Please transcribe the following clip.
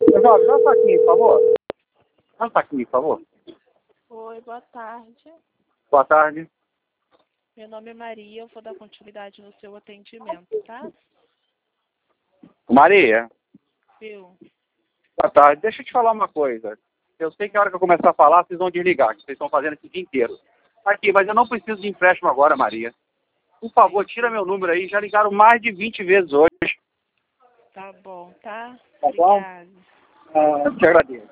Jorge, dá um saquinho, por favor. Dá um saquinho, por favor. Oi, boa tarde. Boa tarde. Meu nome é Maria, eu vou dar continuidade no seu atendimento, tá? Maria, Viu? boa tarde. Deixa eu te falar uma coisa. Eu sei que a hora que eu começar a falar, vocês vão desligar, que vocês estão fazendo esse dia inteiro. Aqui, mas eu não preciso de empréstimo agora, Maria. Por favor, tira meu número aí. Já ligaram mais de 20 vezes hoje. Tá bom, tá? Tá bom? Obrigada. Eu te agradeço.